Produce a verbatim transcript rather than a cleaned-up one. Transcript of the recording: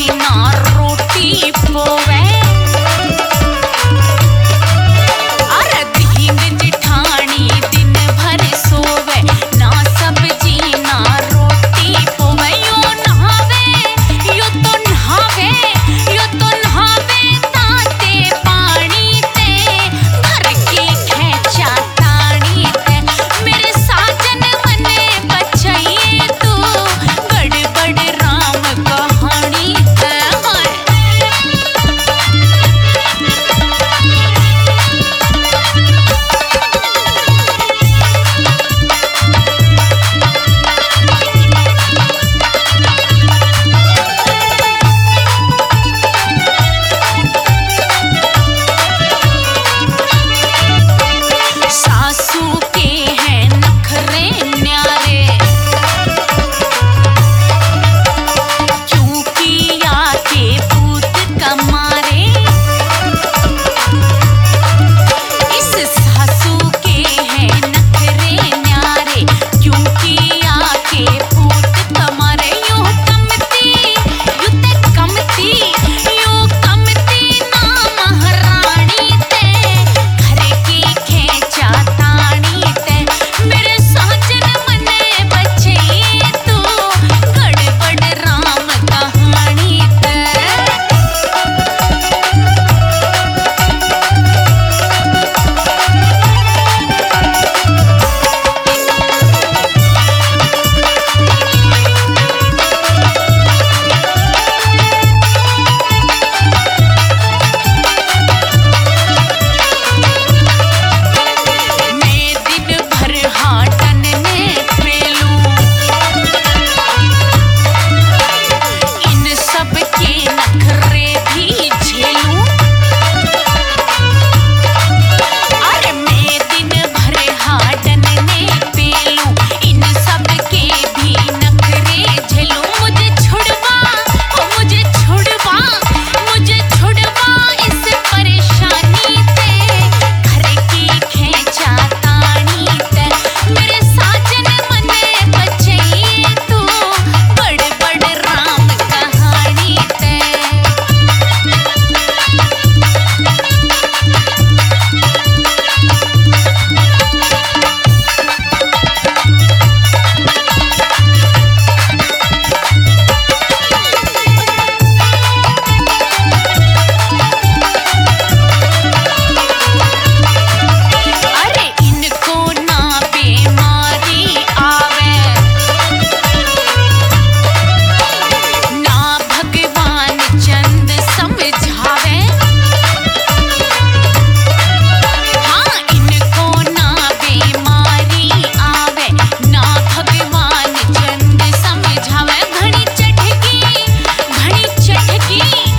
जीना रोटी पोवे अरे दीन जिठानी दिन भर सोवे ना सब्जी ना रोटी पोवे यो नहावे यो तो नहावे यो तो नहावे ताते पानी ते घर की खेचा तानी ते मेरे साजन मने बचाइए तू बड़ बड़ राम कहानी ते हाय सासू के हैं नखरे न्यारे क्यों किया के पूत कमारे इस सासू के हैं नखरे न्यारे क्यों किया के पूत कमारे यूं कमती यूं ते कमती यूं कमती ना महारानी ते घर की खेचा तानी ते मेरे साजन मने बचाइए तू गड़बड़ राम कहानी ते मैं दिन भर हाटन ने पेलूं इन सब के नखरे भी झेलूं अरे मैं दिन भर हाटन ने पेलूं इन सब के भी नखरे झेलूं मुझे छुड़वा ओ मुझे छुड़वा मुझे छुड़वा इस परेशानी ते घर की खेचा तानी ते मेरे साजन मने बचाइए तू बड़ बड़ राम कहानी ते अरे इनको ना बीमारी आवे ना भगवान चंद समझावे हाँ इनको ना बीमारी आवे ना भगवान चंद समझावे घणी चटकी घणी चटकी